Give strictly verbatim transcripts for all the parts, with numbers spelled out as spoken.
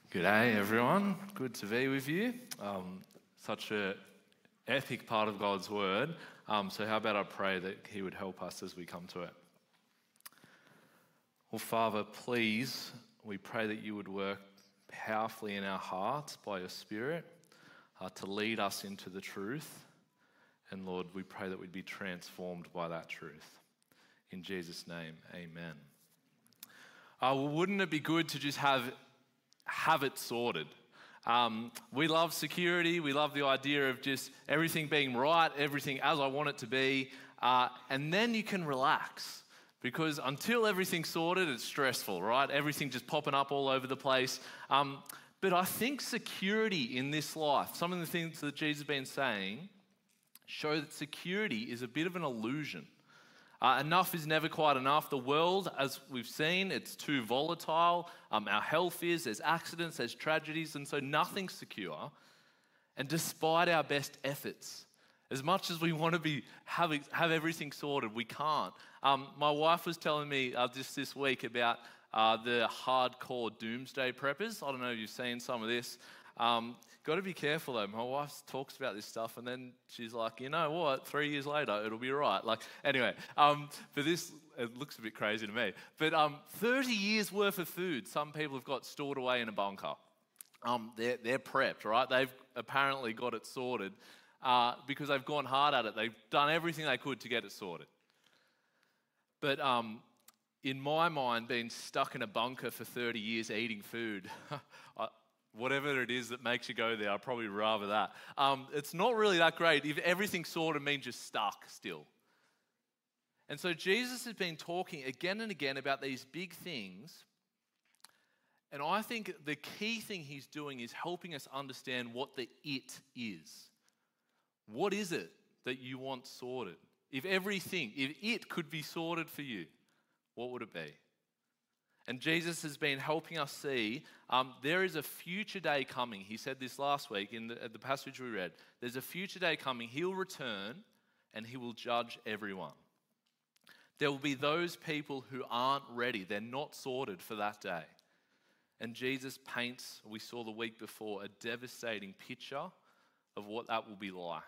G'day everyone, good to be with you. Um, such an epic part of God's Word. Um, so how about I pray that He would help us as we come to it. Well, Father, please, we pray that you would work powerfully in our hearts by your Spirit uh, to lead us into the truth. And Lord, we pray that we'd be transformed by that truth. In Jesus' name, amen. Uh, well, wouldn't it be good to just have have it sorted? Um, we love security. We love the idea of just everything being right, everything as I want it to be. Uh, and then you can relax, because until everything's sorted, it's stressful, right? Everything just popping up all over the place. Um, but I think security in this life, some of the things that Jesus has been saying, show that security is a bit of an illusion. Uh, enough is never quite enough. The world, as we've seen, it's too volatile. Um, our health is, there's accidents, there's tragedies, and so nothing's secure. And despite our best efforts, as much as we want to be have, have everything sorted, we can't. Um, my wife was telling me uh, just this week about uh, the hardcore doomsday preppers. I don't know if you've seen some of this. Um, got to be careful though. My wife talks about this stuff and then she's like, you know what, three years later, it'll be right. Like, anyway, um, but this, it looks a bit crazy to me. But um, thirty years worth of food, some people have got stored away in a bunker. Um, they're, they're prepped, right? They've apparently got it sorted uh, because they've gone hard at it. They've done everything they could to get it sorted. But um, in my mind, being stuck in a bunker for thirty years eating food, I, whatever it is that makes you go there, I'd probably rather that. Um, it's not really that great if everything sort of means you're stuck still. And so Jesus has been talking again and again about these big things. And I think the key thing he's doing is helping us understand what the it is. What is it that you want sorted? If everything, if it could be sorted for you, what would it be? And Jesus has been helping us see um, there is a future day coming. He said this last week in the, the passage we read. There's a future day coming. He'll return and he will judge everyone. There will be those people who aren't ready. They're not sorted for that day. And Jesus paints, we saw the week before, a devastating picture of what that will be like.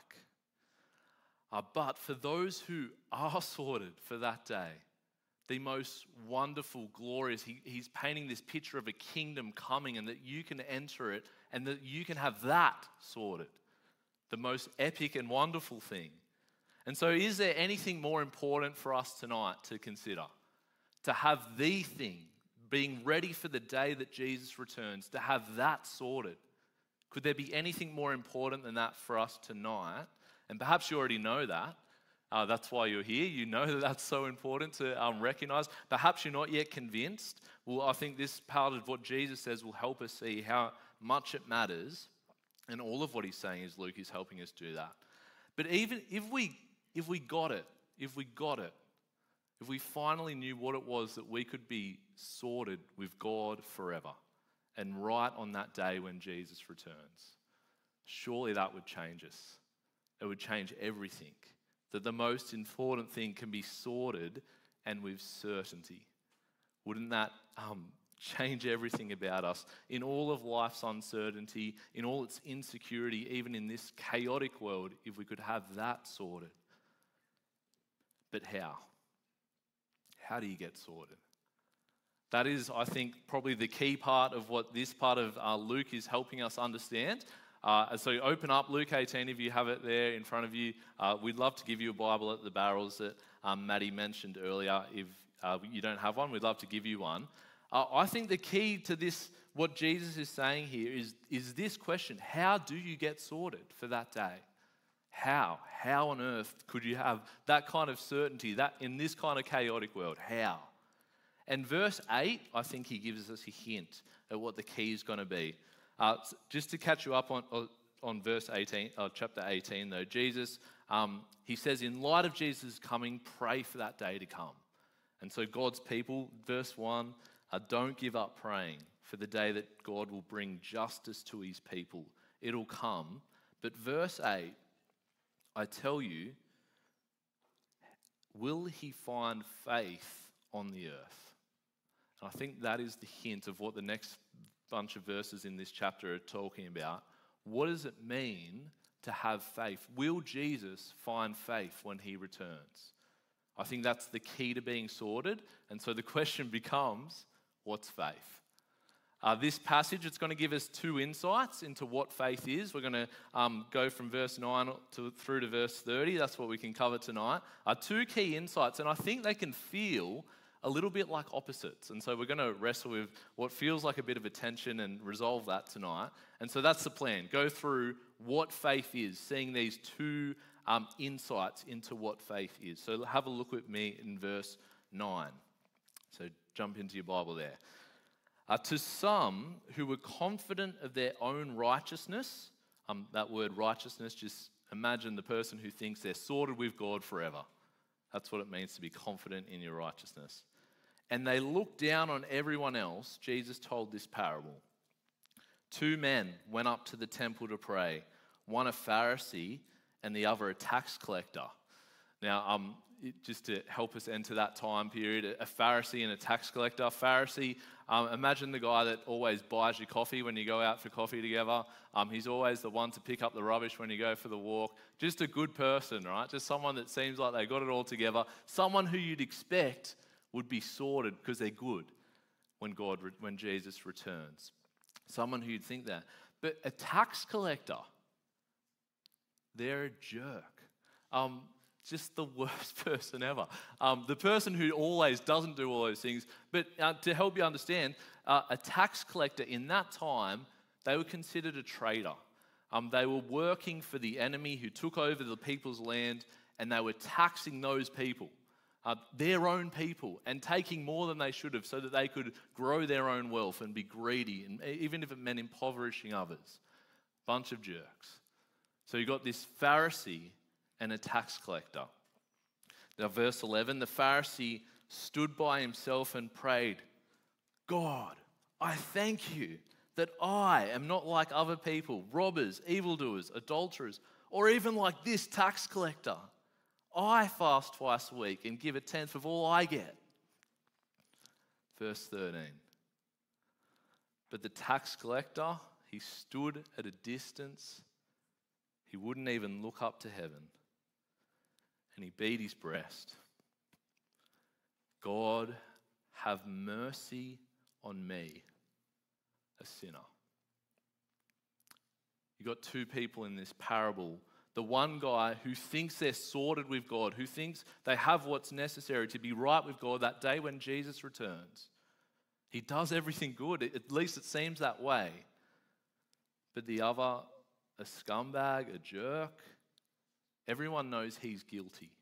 Uh, but for those who are sorted for that day, the most wonderful, glorious, he, he's painting this picture of a kingdom coming and that you can enter it and that you can have that sorted. The most epic and wonderful thing. And so is there anything more important for us tonight to consider? To have the thing, being ready for the day that Jesus returns, to have that sorted. Could there be anything more important than that for us tonight? And perhaps you already know that. Uh, that's why you're here. You know that that's so important to um, recognize. Perhaps you're not yet convinced. Well, I think this part of what Jesus says will help us see how much it matters. And all of what he's saying is Luke is helping us do that. But even if we if we got it, if we got it, if we finally knew what it was that we could be sorted with God forever and right on that day when Jesus returns, surely that would change us. It would change everything. That the most important thing can be sorted and with certainty. Wouldn't that um, change everything about us? In all of life's uncertainty, in all its insecurity, even in this chaotic world, if we could have that sorted. But how? How do you get sorted? That is, I think, probably the key part of what this part of uh, Luke is helping us understand. Uh, so open up Luke eighteen if you have it there in front of you. Uh, we'd love to give you a Bible at the barrels that um, Maddie mentioned earlier. If uh, you don't have one, we'd love to give you one. Uh, I think the key to this, what Jesus is saying here, is, is this question: how do you get sorted for that day? How? How on earth could you have that kind of certainty, that in this kind of chaotic world? How? And verse eight, I think he gives us a hint at what the key is going to be. Uh, just to catch you up on, on verse eighteen, uh, chapter eighteen though, Jesus, um, he says, in light of Jesus' coming, pray for that day to come. And so God's people, verse one, uh, don't give up praying for the day that God will bring justice to his people. It'll come. But verse eight, I tell you, will he find faith on the earth? And I think that is the hint of what the next bunch of verses in this chapter are talking about, what does it mean to have faith? Will Jesus find faith when he returns? I think that's the key to being sorted. And so the question becomes, what's faith? Uh, this passage, it's going to give us two insights into what faith is. We're going to um, go from verse nine to, through to verse thirty. That's what we can cover tonight. Uh, two key insights, and I think they can feel a little bit like opposites. And so we're going to wrestle with what feels like a bit of a tension and resolve that tonight. And so that's the plan. Go through what faith is, seeing these two um, insights into what faith is. So have a look with me in verse nine. So jump into your Bible there. Uh, to some who were confident of their own righteousness, um, that word righteousness, just imagine the person who thinks they're sorted with God forever. That's what it means to be confident in your righteousness. And they looked down on everyone else. Jesus told this parable. Two men went up to the temple to pray, one a Pharisee and the other a tax collector. Now, um, it, just to help us enter that time period, a Pharisee and a tax collector. Pharisee, um, imagine the guy that always buys you coffee when you go out for coffee together. Um, he's always the one to pick up the rubbish when you go for the walk. Just a good person, right? Just someone that seems like they got it all together. Someone who you'd expect would be sorted because they're good when God, when Jesus returns. Someone who you'd think that. But a tax collector, they're a jerk. Um, just the worst person ever. Um, the person who always doesn't do all those things. But uh, to help you understand, uh, a tax collector in that time, they were considered a traitor. Um, they were working for the enemy who took over the people's land, and they were taxing those people, uh, their own people, and taking more than they should have so that they could grow their own wealth and be greedy, and even if it meant impoverishing others. Bunch of jerks. So you got this Pharisee and a tax collector. Now, verse eleven, the Pharisee stood by himself and prayed, God, I thank you that I am not like other people, robbers, evildoers, adulterers, or even like this tax collector. I fast twice a week and give a tenth of all I get. Verse thirteen. But the tax collector, he stood at a distance. He wouldn't even look up to heaven. And he beat his breast. God, have mercy on me, a sinner. You got two people in this parable. The one guy who thinks they're sorted with God, who thinks they have what's necessary to be right with God that day when Jesus returns. He does everything good. At least it seems that way. But the other, a scumbag, a jerk, everyone knows he's guilty.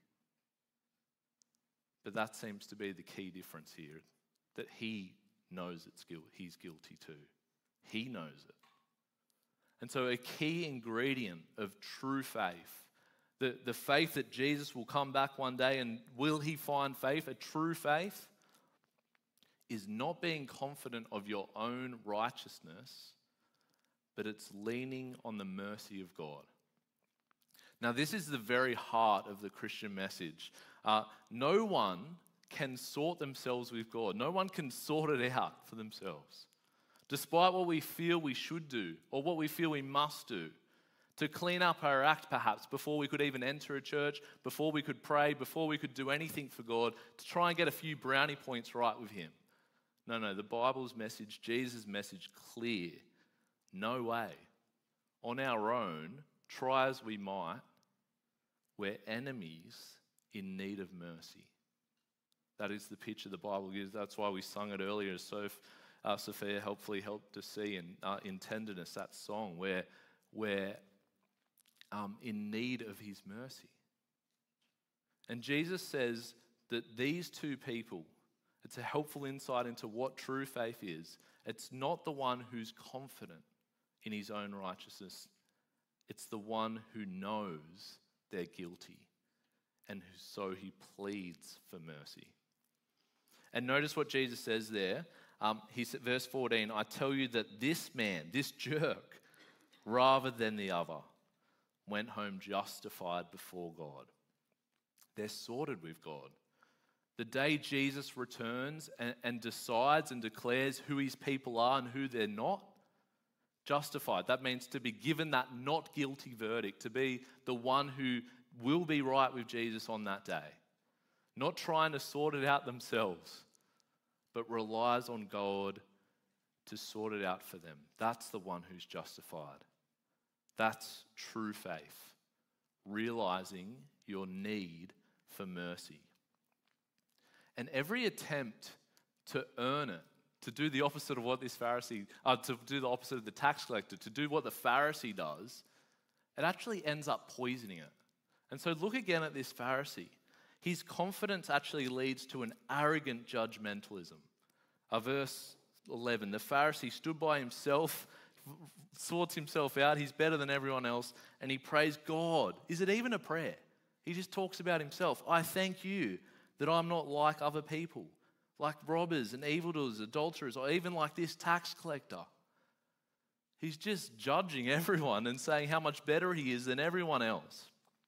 But that seems to be the key difference here, that he knows it's guilt. He's guilty too. He knows it. And so a key ingredient of true faith, the, the faith that Jesus will come back one day and will he find faith, a true faith, is not being confident of your own righteousness, but it's leaning on the mercy of God. Now, this is the very heart of the Christian message. Uh, no one can sort themselves with God. No one can sort it out for themselves. Despite what we feel we should do or what we feel we must do, to clean up our act perhaps before we could even enter a church, before we could pray, before we could do anything for God, to try and get a few brownie points right with him. No, no, the Bible's message, Jesus' message, clear. No way. On our own, try as we might, we're enemies in need of mercy. That is the picture the Bible gives. That's why we sung it earlier. So uh, Sophia helpfully helped to see in, uh, in Tenderness, that song, where we're um, in need of his mercy. And Jesus says that these two people, it's a helpful insight into what true faith is. It's not the one who's confident in his own righteousness. It's the one who knows they're guilty, and so he pleads for mercy. And notice what Jesus says there. Um, he said, verse fourteen, I tell you that this man, this jerk, rather than the other, went home justified before God. They're sorted with God. The day Jesus returns and, and decides and declares who his people are and who they're not, justified. That means to be given that not guilty verdict, to be the one who will be right with Jesus on that day. Not trying to sort it out themselves, but relies on God to sort it out for them. That's the one who's justified. That's true faith, realizing your need for mercy. And every attempt to earn it, to do the opposite of what this Pharisee, uh, to do the opposite of the tax collector, to do what the Pharisee does, it actually ends up poisoning it. And so look again at this Pharisee. His confidence actually leads to an arrogant judgmentalism. Uh, verse eleven, the Pharisee stood by himself, sorts himself out, he's better than everyone else, and he prays God. Is it even a prayer? He just talks about himself. I thank you that I'm not like other people, like robbers and evildoers, adulterers, or even like this tax collector. He's just judging everyone and saying how much better he is than everyone else.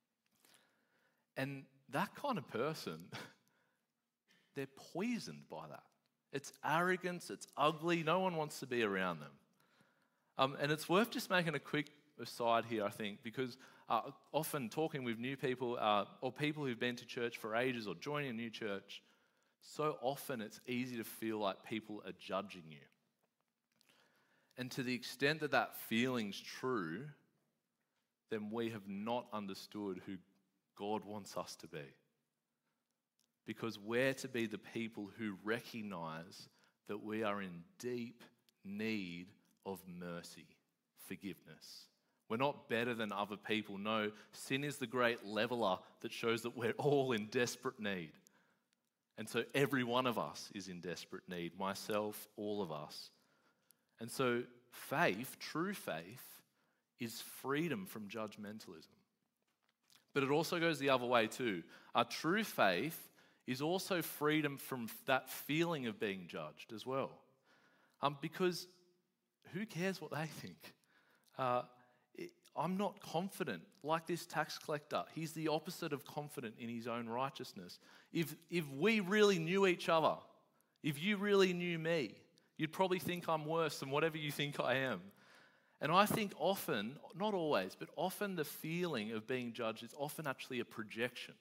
And that kind of person, they're poisoned by that. It's arrogance, it's ugly, no one wants to be around them. Um, and it's worth just making a quick aside here, I think, because uh, often talking with new people uh, or people who've been to church for ages or joining a new church, so often it's easy to feel like people are judging you. And to the extent that that feeling's true, then we have not understood who God wants us to be. Because we're to be the people who recognize that we are in deep need of mercy, forgiveness. We're not better than other people. No, sin is the great leveler that shows that we're all in desperate need. And so every one of us is in desperate need, myself, all of us. And so faith, true faith, is freedom from judgmentalism. But it also goes the other way too. Our true faith is also freedom from that feeling of being judged as well. Um, because who cares what they think? Uh, it, I'm not confident like this tax collector. He's the opposite of confident in his own righteousness. If, if we really knew each other, if you really knew me, you'd probably think I'm worse than whatever you think I am. And I think often, not always, but often the feeling of being judged is often actually a projection.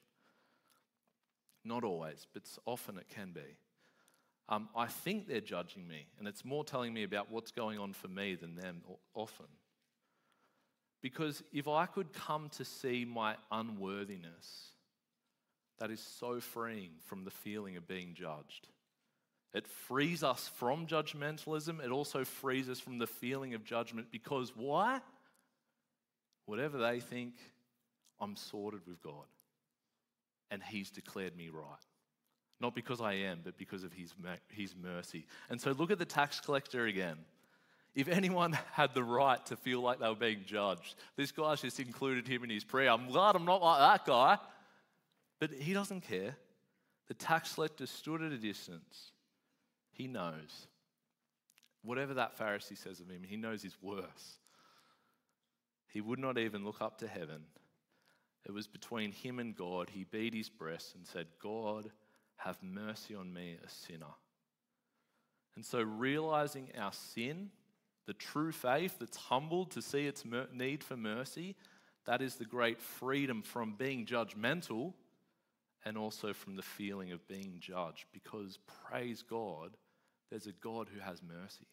Not always, but often it can be. Um, I think they're judging me, and it's more telling me about what's going on for me than them often. Because if I could come to see my unworthiness, that is so freeing from the feeling of being judged. It frees us from judgmentalism. It also frees us from the feeling of judgment because why? Whatever they think, I'm sorted with God. And he's declared me right. Not because I am, but because of his, his mercy. And so look at the tax collector again. If anyone had the right to feel like they were being judged, this guy's just included him in his prayer. I'm glad I'm not like that guy. But he doesn't care. The tax collector stood at a distance. He knows. Whatever that Pharisee says of him, he knows he's worse. He would not even look up to heaven. It was between him and God. He beat his breast and said, God, have mercy on me, a sinner. And so realizing our sin, the true faith that's humbled to see its mer- need for mercy, that is the great freedom from being judgmental and also from the feeling of being judged. Because, praise God, there's a God who has mercy.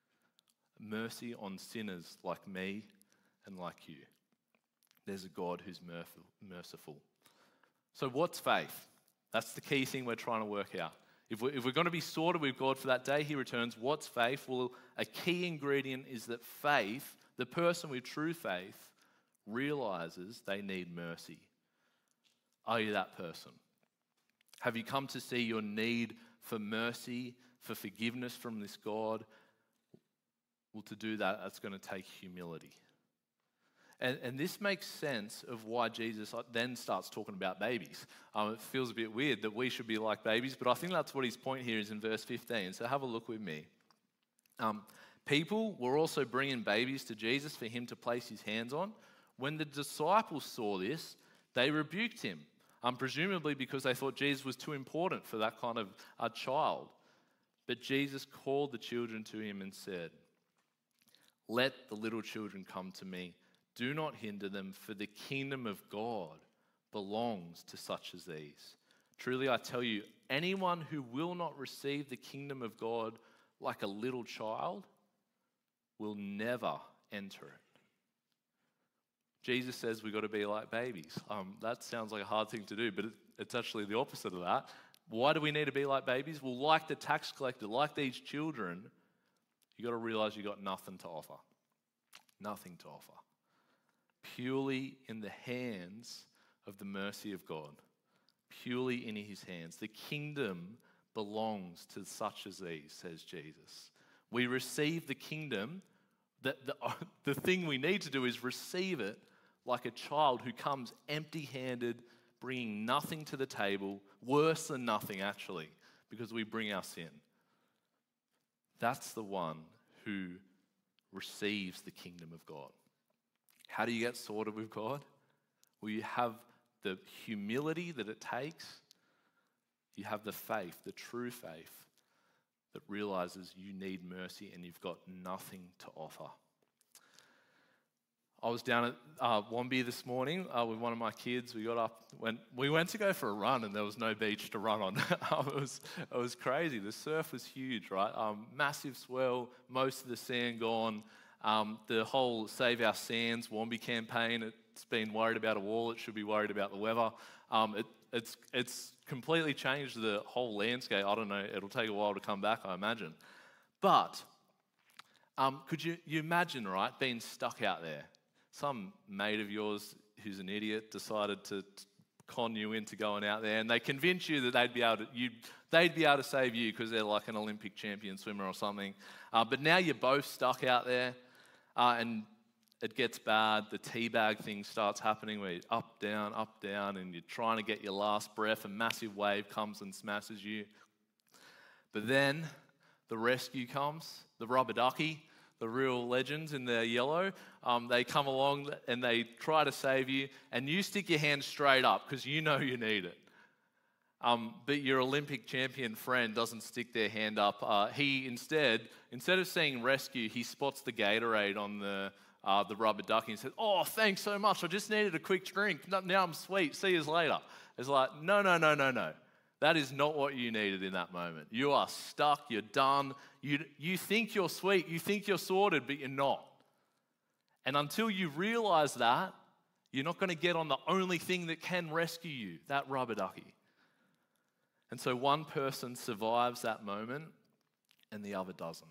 Mercy on sinners like me and like you. There's a God who's merciful. So what's faith? That's the key thing we're trying to work out. If we're, if we're going to be sorted with God for that day he returns, what's faith? Well, a key ingredient is that faith, the person with true faith, realizes they need mercy. Are you that person? Have you come to see your need for mercy, for forgiveness from this God? Well, to do that, that's going to take humility. And, and this makes sense of why Jesus then starts talking about babies. Um, it feels a bit weird that we should be like babies, but I think that's what his point here is in verse fifteen. So have a look with me. Um, people were also bringing babies to Jesus for him to place his hands on. When the disciples saw this, they rebuked him. um, presumably because they thought Jesus was too important for that kind of a child. But Jesus called the children to him and said, "Let the little children come to me. Do not hinder them, for the kingdom of God belongs to such as these. Truly I tell you, anyone who will not receive the kingdom of God like a little child will never enter it." Jesus says we've got to be like babies. Um, that sounds like a hard thing to do, but it, it's actually the opposite of that. Why do we need to be like babies? Well, like the tax collector, like these children, you got to realize you got nothing to offer. Nothing to offer. Purely in the hands of the mercy of God. Purely in his hands. The kingdom belongs to such as these, says Jesus. We receive the kingdom. The, the, the thing we need to do is receive it like a child who comes empty-handed, bringing nothing to the table, worse than nothing actually, because we bring our sin. That's the one who receives the kingdom of God. How do you get sorted with God? Well, you have the humility that it takes. You have the faith, the true faith, that realizes you need mercy and you've got nothing to offer. I was down at uh, Wombi this morning uh, with one of my kids. We got up, went, we went to go for a run, and there was no beach to run on. it was it was crazy. The surf was huge, right? Um, massive swell, most of the sand gone. Um, the whole Save Our Sands Wombi campaign, it's been worried about a wall. It should be worried about the weather. Um, it, it's it's completely changed the whole landscape. I don't know. It'll take a while to come back, I imagine. But um, could you, you imagine, right, being stuck out there? Some mate of yours who's an idiot decided to con you into going out there, and they convince you that they'd be able to, you, they'd be able to save you because they're like an Olympic champion swimmer or something. Uh, but now you're both stuck out there, uh, and it gets bad. The teabag thing starts happening where you're up, down, up, down, and you're trying to get your last breath. A massive wave comes and smashes you. But then the rescue comes, the rubber ducky, the real legends in the yellow. Um, they come along and they try to save you, and you stick your hand straight up because you know you need it. Um, but your Olympic champion friend doesn't stick their hand up. Uh, he instead, instead of saying rescue, he spots the Gatorade on the uh, the rubber ducky and says, "Oh, thanks so much. I just needed a quick drink. Now I'm sweet. See you later." It's like, no, no, no, no, no. That is not what you needed in that moment. You are stuck. You're done. You, you think you're sweet. You think you're sorted, but you're not. And until you realize that, you're not going to get on the only thing that can rescue you, that rubber ducky. And so one person survives that moment and the other doesn't.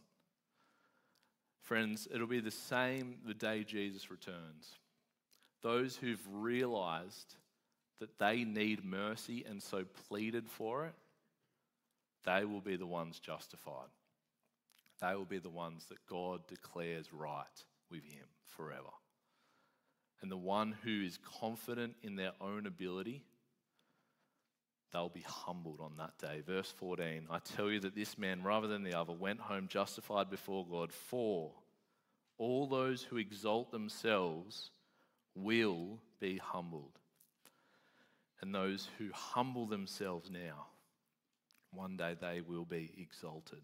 Friends, it'll be the same the day Jesus returns. Those who've realized that they need mercy and so pleaded for it, they will be the ones justified. They will be the ones that God declares right with him forever. And the one who is confident in their own ability, they'll be humbled on that day. Verse fourteen, I tell you that this man, rather than the other, went home justified before God. For all those who exalt themselves will be humbled. And those who humble themselves now, one day they will be exalted.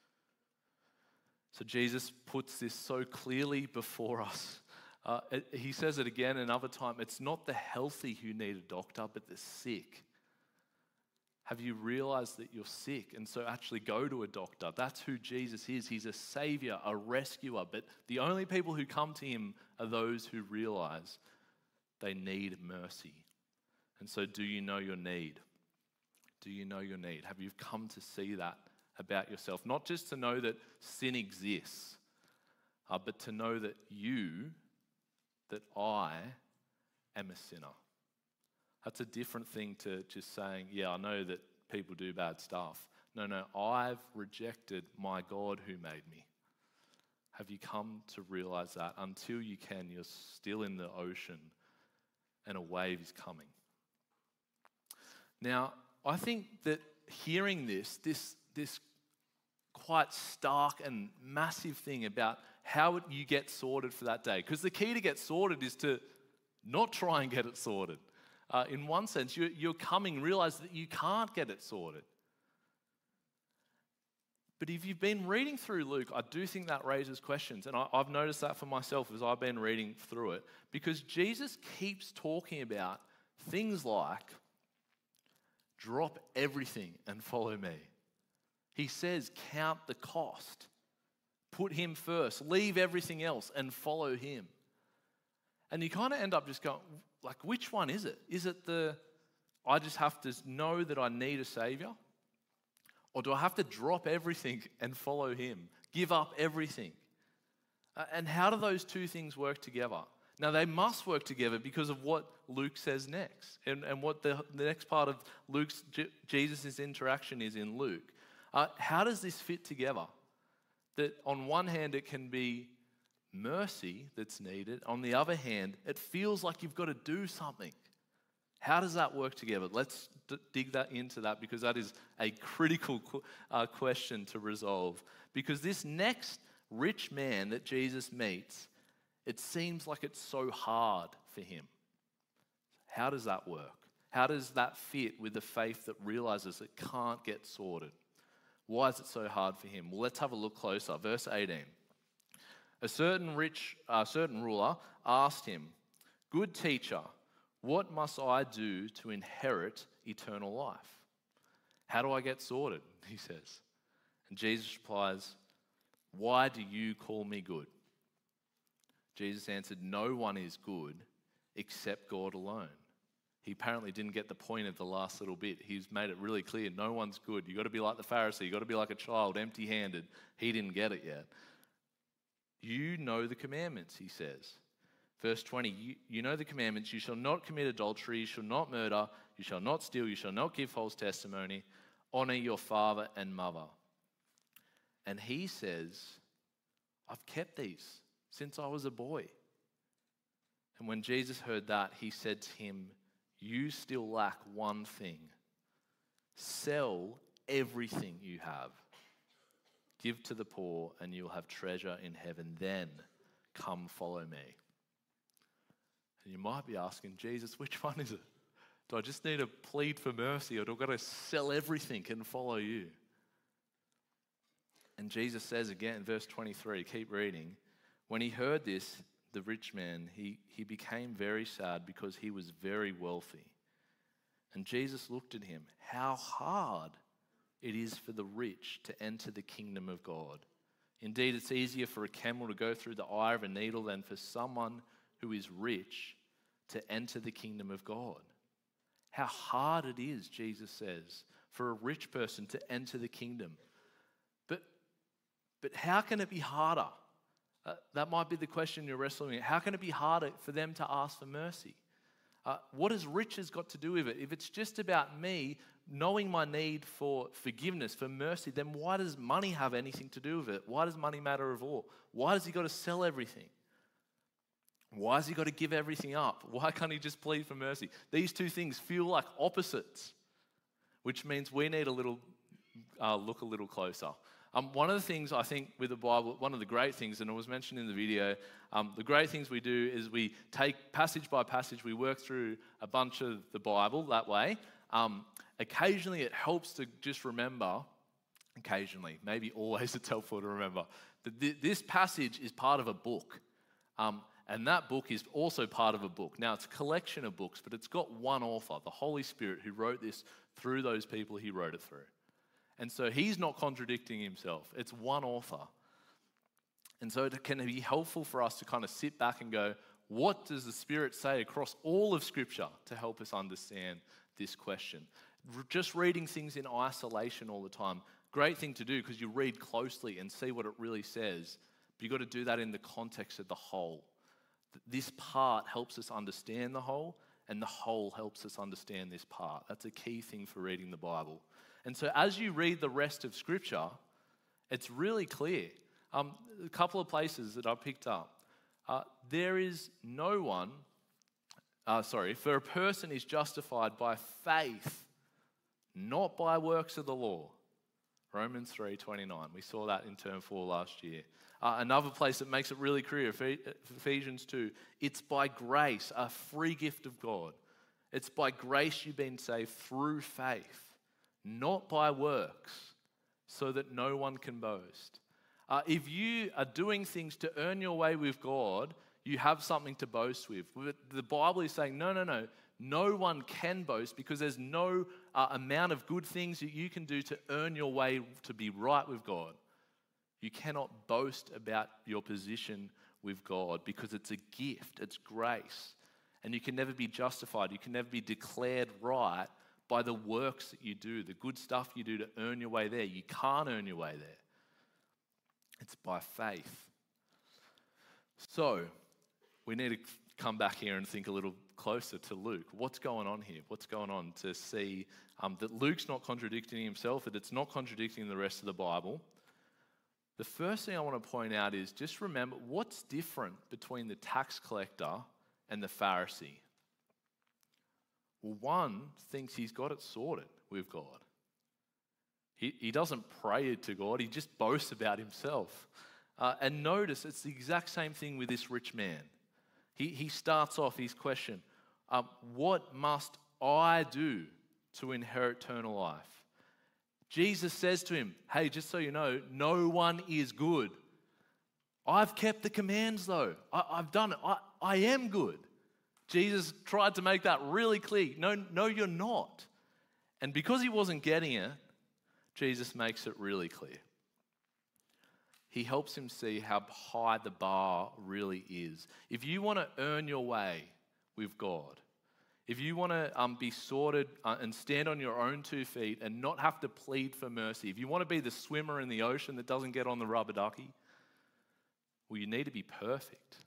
So Jesus puts this so clearly before us. Uh, it, he says it again another time. It's not the healthy who need a doctor, but the sick. Have you realized that you're sick? And so actually go to a doctor. That's who Jesus is. He's a savior, a rescuer. But the only people who come to him are those who realize they need mercy. And so do you know your need? Do you know your need? Have you come to see that about yourself? Not just to know that sin exists, uh, but to know that you, that I am a sinner. That's a different thing to just saying, yeah, I know that people do bad stuff. No, no, I've rejected my God who made me. Have you come to realize that? Until you can, you're still in the ocean and a wave is coming. Now, I think that hearing this, this, this quite stark and massive thing about how you get sorted for that day, because the key to get sorted is to not try and get it sorted. Uh, in one sense, you, you're coming, realize that you can't get it sorted. But if you've been reading through Luke, I do think that raises questions. And I, I've noticed that for myself as I've been reading through it. Because Jesus keeps talking about things like, drop everything and follow me. He says, count the cost. Put him first. Leave everything else and follow him. And you kind of end up just going, like, which one is it? Is it the, I just have to know that I need a savior? Or do I have to drop everything and follow him? Give up everything? Uh, and how do those two things work together? Now, they must work together because of what Luke says next, and, and what the, the next part of Luke's, J- Jesus' interaction is in Luke. Uh, how does this fit together? That on one hand, it can be mercy that's needed. On the other hand, it feels like you've got to do something. How does that work together? Let's d- dig that into that, because that is a critical qu- uh, question to resolve. Because this next rich man that Jesus meets, it seems like it's so hard for him. How does that work? How does that fit with the faith that realizes it can't get sorted? Why is it so hard for him? Well, let's have a look closer. Verse eighteen. A certain rich, uh, certain ruler asked him, "Good teacher, what must I do to inherit eternal life?" How do I get sorted? He says. And Jesus replies, "Why do you call me good?" Jesus answered, "No one is good except God alone." He apparently didn't get the point of the last little bit. He's made it really clear, no one's good. You've got to be like the Pharisee. You've got to be like a child, empty-handed. He didn't get it yet. You know the commandments, he says. Verse twenty, you, you know the commandments. You shall not commit adultery. You shall not murder. You shall not steal. You shall not give false testimony. Honor your father and mother. And he says, I've kept these since I was a boy. And when Jesus heard that, he said to him, you still lack one thing. Sell everything you have. Give to the poor, and you'll have treasure in heaven. Then come follow me. And you might be asking, Jesus, which one is it? Do I just need to plead for mercy, or do I got to sell everything and follow you? And Jesus says again, verse twenty-three, keep reading. When he heard this, the rich man, he, he became very sad because he was very wealthy. And Jesus looked at him. How hard it is for the rich to enter the kingdom of God. Indeed, it's easier for a camel to go through the eye of a needle than for someone who is rich to enter the kingdom of God. How hard it is, Jesus says, for a rich person to enter the kingdom. But, but how can it be harder? Uh, that might be the question you're wrestling with. How can it be harder for them to ask for mercy? Uh, what has riches got to do with it? If it's just about me knowing my need for forgiveness, for mercy, then why does money have anything to do with it? Why does money matter at all? Why does he got to sell everything? Why has he got to give everything up? Why can't he just plead for mercy? These two things feel like opposites, which means we need a little uh, look a little closer. Um, one of the things I think with the Bible, one of the great things, and it was mentioned in the video, um, the great things we do is we take passage by passage, we work through a bunch of the Bible that way. Um, occasionally it helps to just remember, occasionally, maybe always it's helpful to remember, that th- this passage is part of a book. Um, and that book is also part of a book. Now, it's a collection of books, but it's got one author, the Holy Spirit, who wrote this through those people he wrote it through. And so he's not contradicting himself. It's one author. And so it can be helpful for us to kind of sit back and go, what does the Spirit say across all of Scripture to help us understand this question? Just reading things in isolation all the time, great thing to do because you read closely and see what it really says. But you've got to do that in the context of the whole. This part helps us understand the whole, and the whole helps us understand this part. That's a key thing for reading the Bible. And so as you read the rest of Scripture, it's really clear. Um, a couple of places that I picked up. Uh, there is no one, uh, sorry, for a person is justified by faith, not by works of the law. Romans three twenty-nine. We saw that in term four last year. Uh, another place that makes it really clear, Ephesians two, it's by grace, a free gift of God. It's by grace you've been saved through faith, not by works, so that no one can boast. Uh, if you are doing things to earn your way with God, you have something to boast with. The Bible is saying, no, no, no. No one can boast because there's no uh, amount of good things that you can do to earn your way to be right with God. You cannot boast about your position with God because it's a gift, it's grace. And you can never be justified, you can never be declared right by the works that you do, the good stuff you do to earn your way there. You can't earn your way there. It's by faith. So, we need to come back here and think a little closer to Luke. What's going on here? What's going on to see um, that Luke's not contradicting himself, that it's not contradicting the rest of the Bible? The first thing I want to point out is just remember what's different between the tax collector and the Pharisee. Well, one thinks he's got it sorted with God. He, he doesn't pray to God, he just boasts about himself. Uh, and notice it's the exact same thing with this rich man. He, he starts off his question, um, what must I do to inherit eternal life? Jesus says to him, hey, just so you know, no one is good. I've kept the commands though. I, I've done it. I, I am good. Jesus tried to make that really clear. No, no, you're not. And because he wasn't getting it, Jesus makes it really clear. He helps him see how high the bar really is. If you want to earn your way with God, if you want to um, be sorted uh, and stand on your own two feet and not have to plead for mercy, if you want to be the swimmer in the ocean that doesn't get on the rubber ducky, well, you need to be perfect.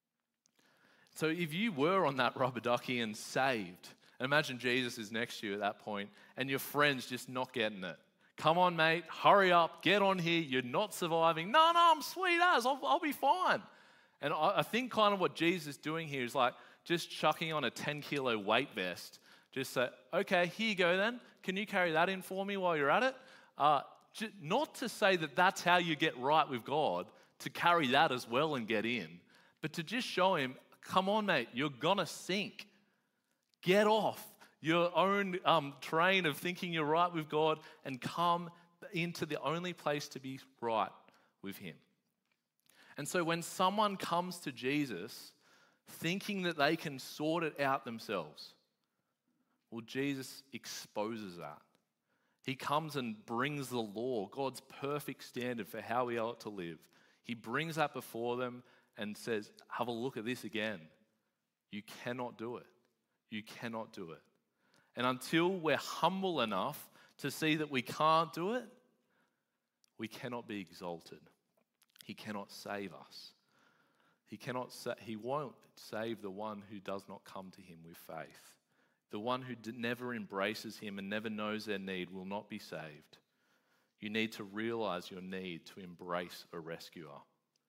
So if you were on that rubber ducky and saved, imagine Jesus is next to you at that point and your friend's just not getting it. Come on, mate, hurry up, get on here, you're not surviving. No, no, I'm sweet as, I'll, I'll be fine. And I, I think kind of what Jesus is doing here is like just chucking on a ten kilo weight vest. Just say, okay, here you go then. Can you carry that in for me while you're at it? Uh, j- not to say that that's how you get right with God, to carry that as well and get in, but to just show him, come on, mate, you're gonna sink. Get off your own um, train of thinking you're right with God and come into the only place to be right with him. And so when someone comes to Jesus thinking that they can sort it out themselves, well, Jesus exposes that. He comes and brings the law, God's perfect standard for how we ought to live. He brings that before them and says, have a look at this again. You cannot do it. You cannot do it. And until we're humble enough to see that we can't do it, we cannot be exalted. He cannot save us. He cannot sa- he won't save the one who does not come to him with faith. The one who d- never embraces him and never knows their need will not be saved. You need to realize your need to embrace a rescuer.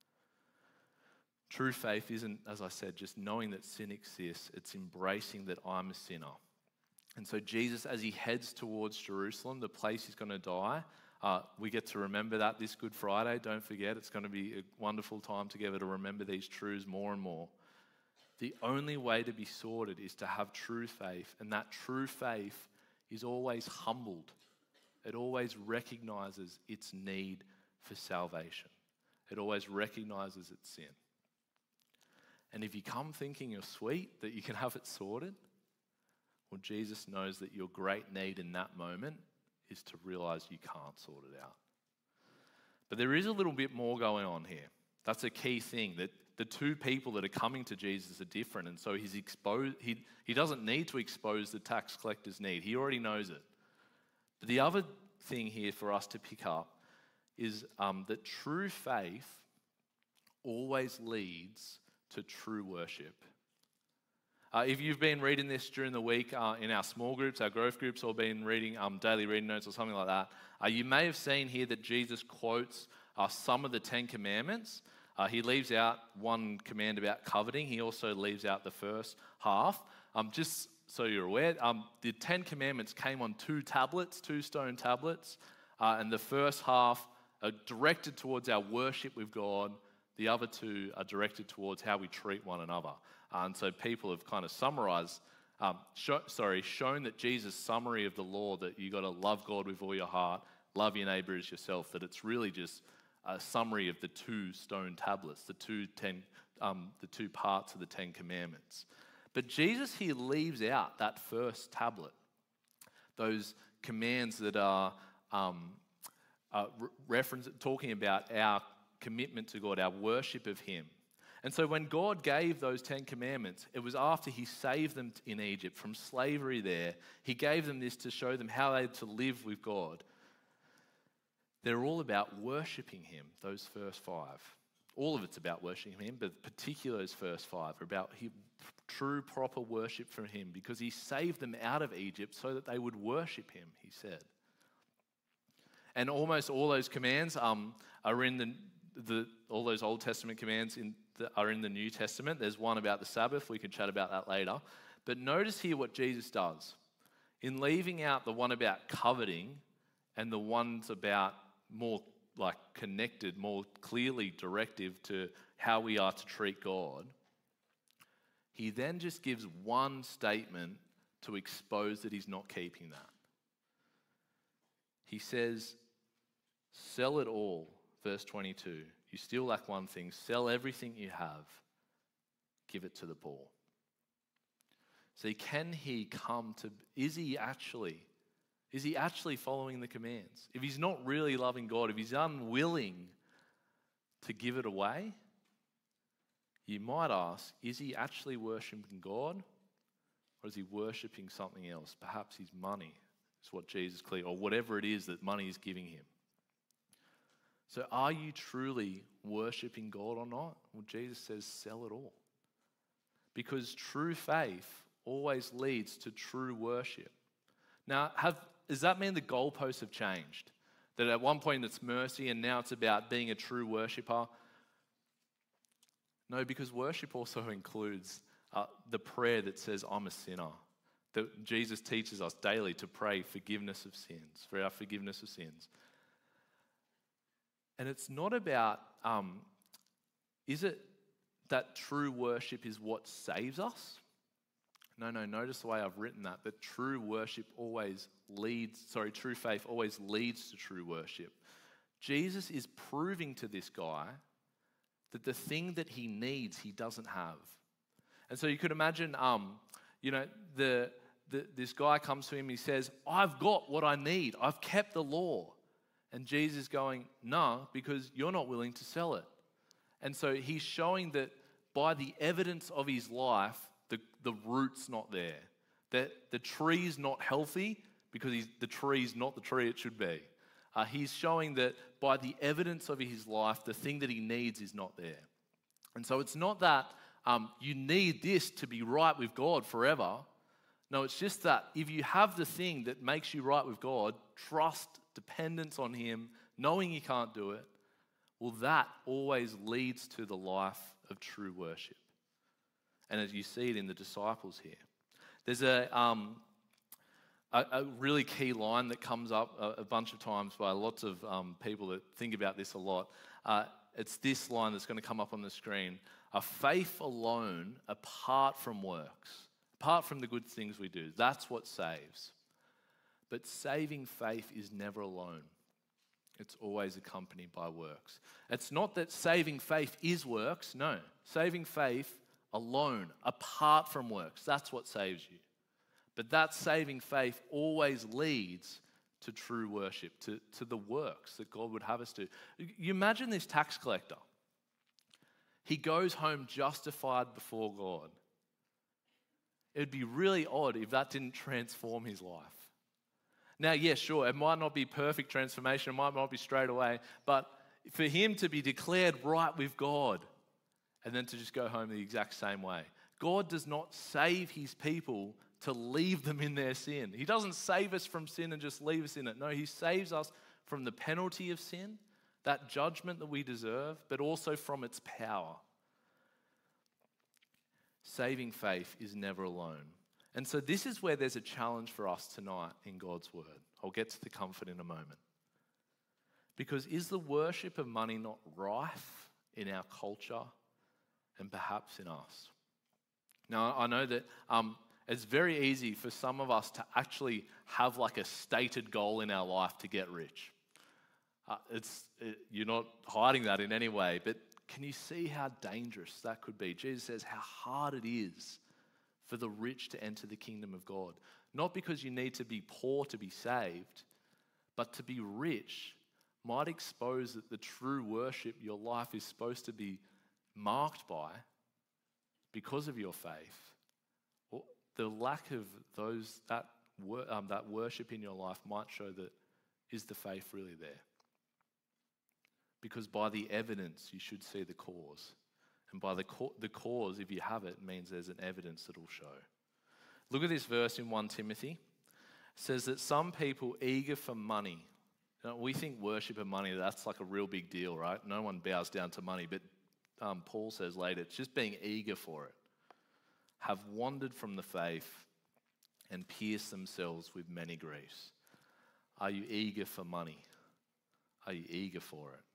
True faith isn't, as I said, just knowing that sin exists. It's embracing that I'm a sinner. And so Jesus, as he heads towards Jerusalem, the place he's going to die, uh, we get to remember that this Good Friday. Don't forget, it's going to be a wonderful time together to remember these truths more and more. The only way to be sorted is to have true faith, and that true faith is always humbled. It always recognizes its need for salvation. It always recognizes its sin. And if you come thinking you're sweet, that you can have it sorted, well, Jesus knows that your great need in that moment is to realize you can't sort it out. But there is a little bit more going on here. That's a key thing, that the two people that are coming to Jesus are different, and so he's exposed, he, he doesn't need to expose the tax collector's need. He already knows it. But the other thing here for us to pick up is um, that true faith always leads to true worship. Uh, if you've been reading this during the week uh, in our small groups, our growth groups, or been reading um, daily reading notes or something like that, uh, you may have seen here that Jesus quotes uh, some of the Ten Commandments. Uh, he leaves out one command about coveting. He also leaves out the first half. Um, just so you're aware, um, the Ten Commandments came on two tablets, two stone tablets, uh, and the first half are directed towards our worship with God. The other two are directed towards how we treat one another. Uh, and so people have kind of summarized um, show, sorry, shown that Jesus' summary of the law, that you got to love God with all your heart, love your neighbor as yourself, that it's really just a summary of the two stone tablets, the two ten, um, the two parts of the Ten Commandments. But Jesus here leaves out that first tablet, those commands that are um, uh, re- reference, talking about our commitment to God, our worship of Him. And so when God gave those Ten Commandments, it was after He saved them in Egypt from slavery there. He gave them this to show them how they had to live with God. They're all about worshiping Him, those first five. All of it's about worshiping Him, but particularly those first five are about he, true, proper worship from Him, because He saved them out of Egypt so that they would worship Him, He said. And almost all those commands um, are in the, the, all those Old Testament commands in the, are in the New Testament. There's one about the Sabbath. We can chat about that later. But notice here what Jesus does. In leaving out the one about coveting and the ones about more like connected, more clearly directive to how we are to treat God, He then just gives one statement to expose that He's not keeping that. He says, sell it all, verse twenty-two. You still lack one thing. Sell everything you have. Give it to the poor. See, can he come to, is he actually, is he actually following the commands? If he's not really loving God, if he's unwilling to give it away, you might ask, is he actually worshiping God, or is he worshiping something else? Perhaps his money is what Jesus clearly, or whatever it is that money is giving him. So are you truly worshiping God or not? Well, Jesus says, sell it all. Because true faith always leads to true worship. Now, have, does that mean the goalposts have changed? That at one point it's mercy and now it's about being a true worshipper? No, because worship also includes uh, the prayer that says, I'm a sinner. That Jesus teaches us daily to pray forgiveness of sins, for our forgiveness of sins. And it's not about, um, is it that true worship is what saves us? No, no, notice the way I've written that, that true worship always leads, sorry, true faith always leads to true worship. Jesus is proving to this guy that the thing that he needs, he doesn't have. And so you could imagine, um, you know, the, the this guy comes to him, he says, I've got what I need. I've kept the law. And Jesus is going, no, because you're not willing to sell it. And so he's showing that by the evidence of his life, the, the root's not there. That the tree's not healthy because he's, the tree's not the tree it should be. Uh, he's showing that by the evidence of his life, the thing that he needs is not there. And so it's not that um, you need this to be right with God forever. No, it's just that if you have the thing that makes you right with God, trust, dependence on Him, knowing you can't do it, well, that always leads to the life of true worship. And as you see it in the disciples here, there's a um, a, a really key line that comes up a, a bunch of times by lots of um, people that think about this a lot. Uh, it's this line that's going to come up on the screen. A faith alone, apart from works, apart from the good things we do, that's what saves. But saving faith is never alone. It's always accompanied by works. It's not that saving faith is works. No, saving faith alone, apart from works, that's what saves you. But that saving faith always leads to true worship, to, to the works that God would have us do. You imagine this tax collector. He goes home justified before God. It would be really odd if that didn't transform his life. Now, yeah, sure, it might not be perfect transformation, it might not be straight away, but for him to be declared right with God and then to just go home the exact same way. God does not save his people to leave them in their sin. He doesn't save us from sin and just leave us in it. No, he saves us from the penalty of sin, that judgment that we deserve, but also from its power. Saving faith is never alone. And so this is where there's a challenge for us tonight in God's word. I'll get to the comfort in a moment. Because is the worship of money not rife in our culture and perhaps in us? Now, I know that um, it's very easy for some of us to actually have like a stated goal in our life to get rich. Uh, it's it, you're not hiding that in any way, but can you see how dangerous that could be? Jesus says how hard it is for the rich to enter the kingdom of God. Not because you need to be poor to be saved, but to be rich might expose that the true worship your life is supposed to be marked by because of your faith. Well, the lack of those that wor- um, that worship in your life might show that is the faith really there? Because by the evidence, you should see the cause. And by the, co- the cause, if you have it, means there's an evidence that will show. Look at this verse in First Timothy. It says that some people eager for money. Now, we think worship and money, that's like a real big deal, right? No one bows down to money. But um, Paul says later, it's just being eager for it. Have wandered from the faith and pierced themselves with many griefs. Are you eager for money? Are you eager for it?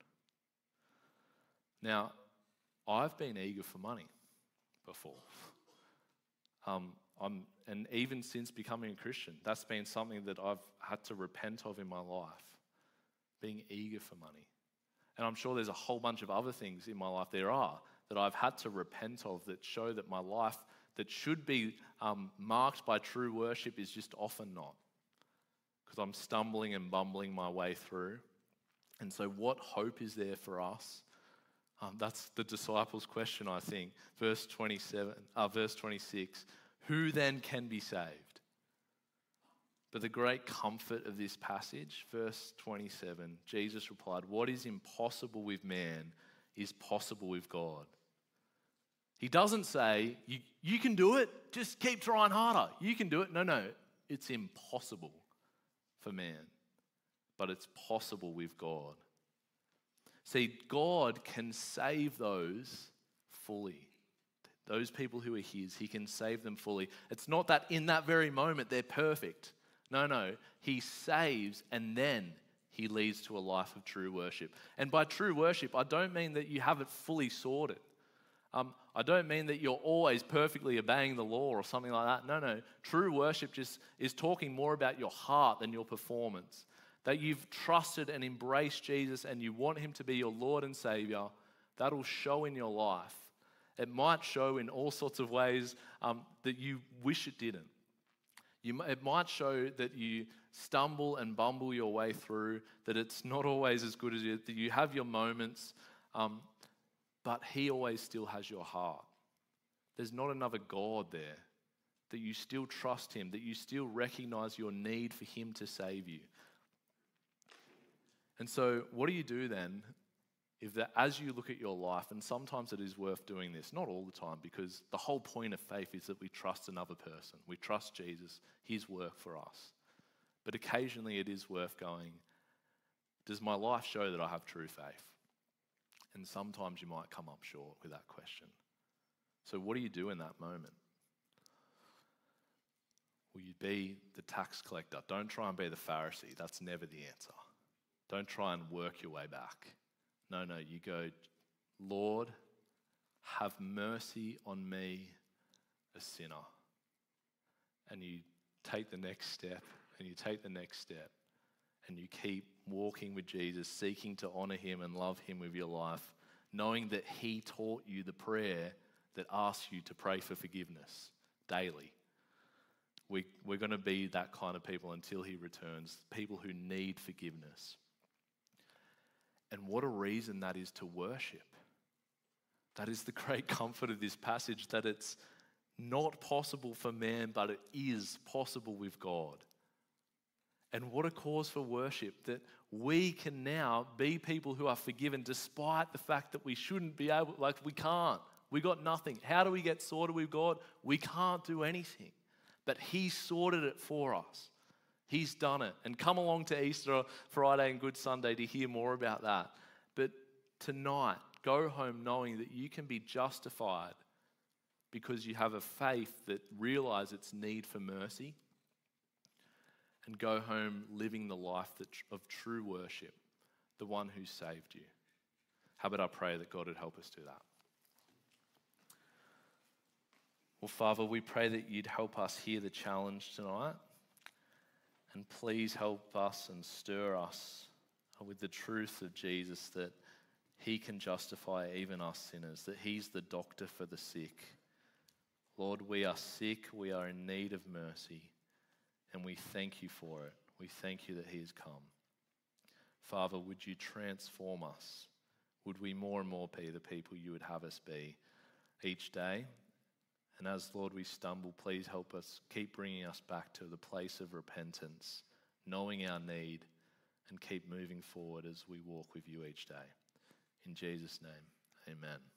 Now, I've been eager for money before. Um, I'm, and even since becoming a Christian, that's been something that I've had to repent of in my life, being eager for money. And I'm sure there's a whole bunch of other things in my life there are that I've had to repent of that show that my life that should be um, marked by true worship is just often not. Because I'm stumbling and bumbling my way through. And so what hope is there for us? Um, that's the disciples' question, I think. Verse twenty-seven, uh, verse twenty-six, who then can be saved? But the great comfort of this passage, verse twenty-seven, Jesus replied, what is impossible with man is possible with God. He doesn't say, you, you can do it, just keep trying harder. You can do it. No, no, it's impossible for man, but it's possible with God. See, God can save those fully. Those people who are his, he can save them fully. It's not that in that very moment they're perfect. No, no. He saves and then he leads to a life of true worship. And by true worship, I don't mean that you have it fully sorted. Um, I don't mean that you're always perfectly obeying the law or something like that. No, no. True worship just is talking more about your heart than your performance. That you've trusted and embraced Jesus and you want him to be your Lord and Savior, that'll show in your life. It might show in all sorts of ways um, that you wish it didn't. You, it might show that you stumble and bumble your way through, that it's not always as good as you, that you have your moments, um, but he always still has your heart. There's not another God there, that you still trust him, that you still recognize your need for him to save you. And so what do you do then if that, as you look at your life, and sometimes it is worth doing this, not all the time, because the whole point of faith is that we trust another person. We trust Jesus, his work for us. But occasionally it is worth going, does my life show that I have true faith? And sometimes you might come up short with that question. So what do you do in that moment? Will you be the tax collector? Don't try and be the Pharisee. That's never the answer. Don't try and work your way back. No, no, you go, Lord, have mercy on me, a sinner. And you take the next step, and you take the next step, and you keep walking with Jesus, seeking to honor him and love him with your life, knowing that he taught you the prayer that asks you to pray for forgiveness daily. We, we're going to be that kind of people until he returns, people who need forgiveness. And what a reason that is to worship. That is the great comfort of this passage, that it's not possible for man, but it is possible with God. And what a cause for worship, that we can now be people who are forgiven despite the fact that we shouldn't be able, like we can't. We got nothing. How do we get sorted with God? We can't do anything. But he sorted it for us. He's done it. And come along to Easter Friday and Good Sunday to hear more about that. But tonight, go home knowing that you can be justified because you have a faith that realizes its need for mercy, and go home living the life that, of true worship, the one who saved you. How about I pray that God would help us do that? Well, Father, we pray that you'd help us hear the challenge tonight. And please help us and stir us with the truth of Jesus, that he can justify even us sinners, that he's the doctor for the sick. Lord, we are sick, we are in need of mercy, and we thank you for it. We thank you that he has come. Father, would you transform us? Would we more and more be the people you would have us be each day? And as, Lord, we stumble, please help us, keep bringing us back to the place of repentance, knowing our need, and keep moving forward as we walk with you each day. In Jesus' name, amen.